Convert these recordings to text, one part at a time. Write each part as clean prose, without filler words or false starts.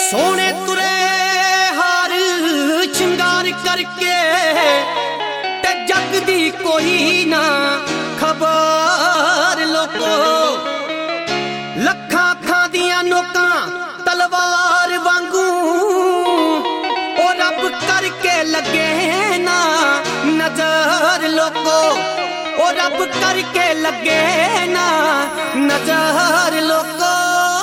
सोने तुरे हार श्रृंगार करके ते जग दी कोई ना खबर लोको लखा खां दियां नोकां तलवार वांगू ओ रब करके लगे ना नजर लोको ओ रब करके लगे ना नजर लोको।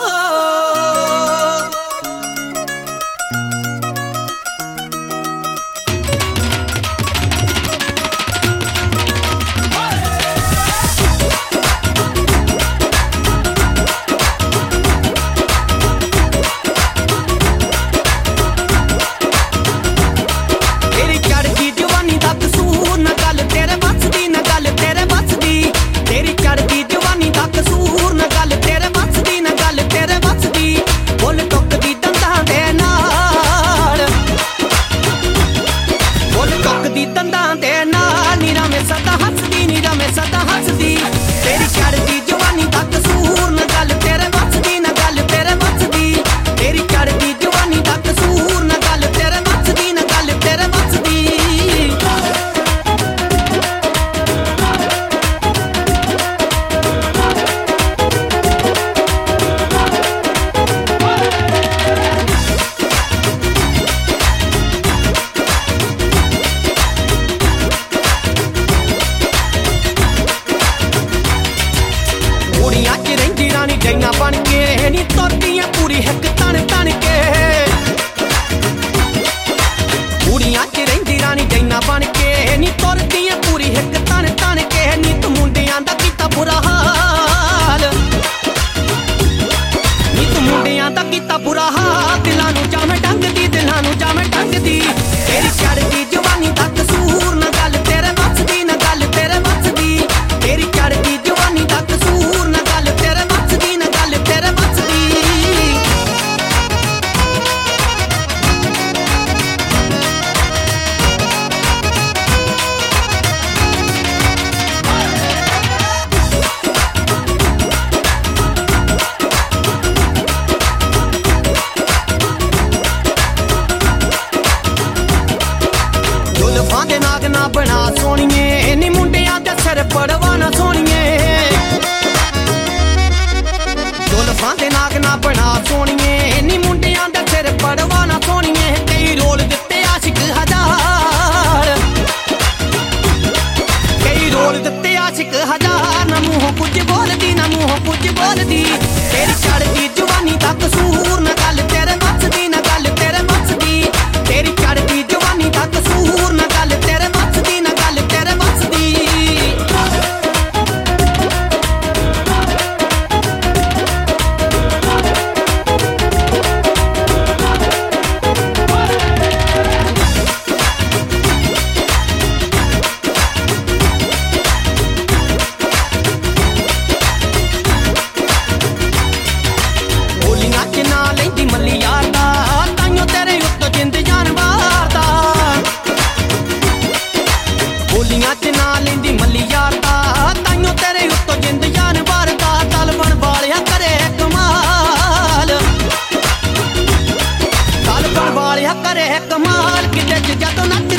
जैना बन के नी तोरदियां पूरी हिक तन तन के कुड़ियां च रहिंदी रानी जैना बन के नी तोरदियां पूरी हिक तन तन के नी तू मुंडियां दा कीता बुरा हाल नी तू मुंडियां दा कीता बुरा हाल दिलां नूं जावे डंगदी दिलां नूं जावे डंगदी तेरी चढ़दी जवानी दा कसूर ना गल तेरे वस दी ना गल तेरे वस दी तेरी चढ़दी जवानी दा कसूर ना गल तेरे वस दी ना गल तेरे वस दी। जुल्फां दे नाग ना बना सोनिए नी मुंडियां दे सिर पड़वाना सोनिए जुल्फां दे नाग ना बना सोनिए नी मुंडियां दे सिर पड़वाना सोनिए कई रोल दिते आशिक हजार कई रोल दिते आशिक हजार ना मुंह कुछ बोलदी ना मुंह कुछ बोलदी तेरी चढ़दी जवानी दा कसूर ना गल तेरे वस दी ना गल तेरे वस दी तेरी चढ़दी जवानी दा कसूर ना गल तेरे वस दी ना गल तेरे वस दी। बोलियां च ना लैंदी मल्ली यार दा ताइयों तेरे उत्तों जिंद जान मारदा बोलियां च ना लैंदी मल्ली यार दा ताइयों तेरे उत्तों जिंद जान मारदा तलबन वालिया करे कमाल तलबन वालिया करे कमाल किते च जदों नच